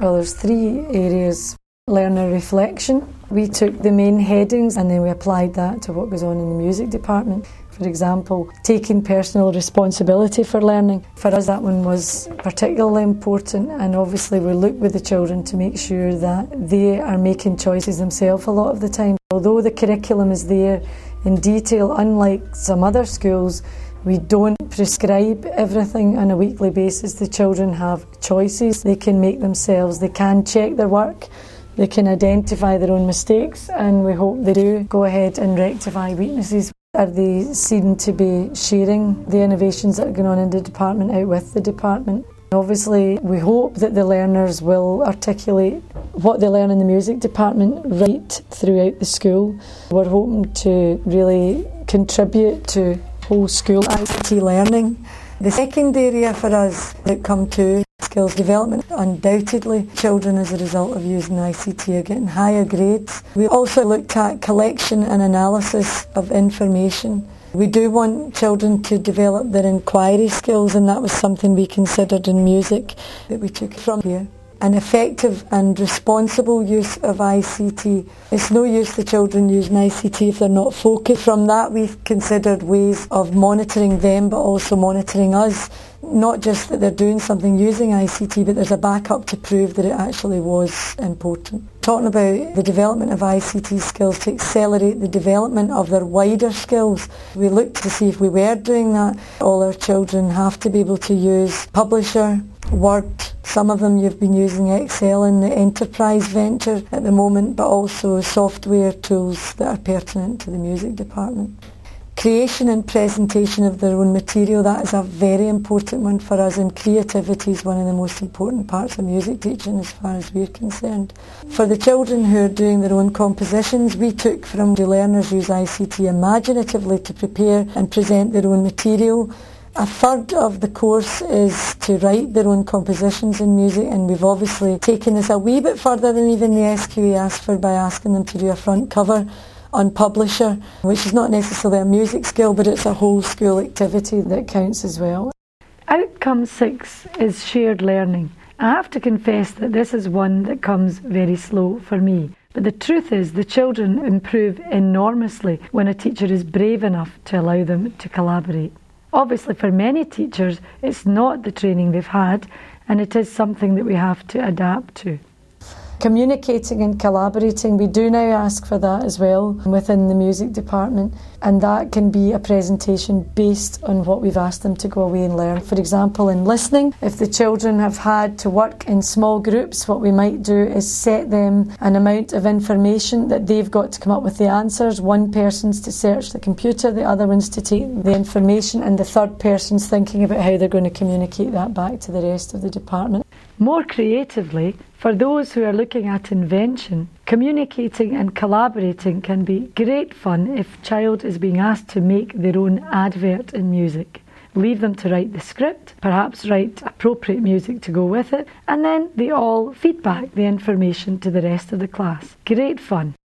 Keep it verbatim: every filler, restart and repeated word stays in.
Well, there's three areas. Learner reflection. We took the main headings and then we applied that to what goes on in the music department. For example, taking personal responsibility for learning. For us, that one was particularly important, and obviously we look with the children to make sure that they are making choices themselves a lot of the time. Although the curriculum is there in detail, unlike some other schools, we don't prescribe everything on a weekly basis. The children have choices. They can make themselves, they can check their work, they can identify their own mistakes, and we hope they do go ahead and rectify weaknesses. Are they seen to be sharing the innovations that are going on in the department out with the department? Obviously, we hope that the learners will articulate what they learn in the music department right throughout the school. We're hoping to really contribute to whole school I C T learning. The second area for us that come to skills development, undoubtedly children as a result of using I C T are getting higher grades. We also looked at collection and analysis of information. We do want children to develop their inquiry skills, and that was something we considered in music that we took from here. An effective and responsible use of I C T. It's no use the children using I C T if they're not focused. From that we've considered ways of monitoring them but also monitoring us. Not just that they're doing something using I C T, but there's a backup to prove that it actually was important. Talking about the development of I C T skills to accelerate the development of their wider skills. We looked to see if we were doing that. All our children have to be able to use Publisher, Word. Some of them you've been using Excel in the enterprise venture at the moment, but also software tools that are pertinent to the music department. Creation and presentation of their own material, that is a very important one for us, and creativity is one of the most important parts of music teaching as far as we're concerned. For the children who are doing their own compositions, we took from the learners use I C T imaginatively to prepare and present their own material. A third of the course is to write their own compositions in music, and we've obviously taken this a wee bit further than even the S Q E asked for by asking them to do a front cover on Publisher, which is not necessarily a music skill, but it's a whole school activity that counts as well. Outcome six is shared learning. I have to confess that this is one that comes very slow for me. But the truth is the children improve enormously when a teacher is brave enough to allow them to collaborate. Obviously for many teachers it's not the training they've had, and it is something that we have to adapt to. Communicating and collaborating, we do now ask for that as well within the music department, and that can be a presentation based on what we've asked them to go away and learn. For example, in listening, if the children have had to work in small groups, what we might do is set them an amount of information that they've got to come up with the answers. One person's to search the computer, the other one's to take the information, and the third person's thinking about how they're going to communicate that back to the rest of the department. More creatively, for those who are looking at invention, communicating and collaborating can be great fun if a child is being asked to make their own advert in music. Leave them to write the script, perhaps write appropriate music to go with it, and then they all feedback the information to the rest of the class. Great fun.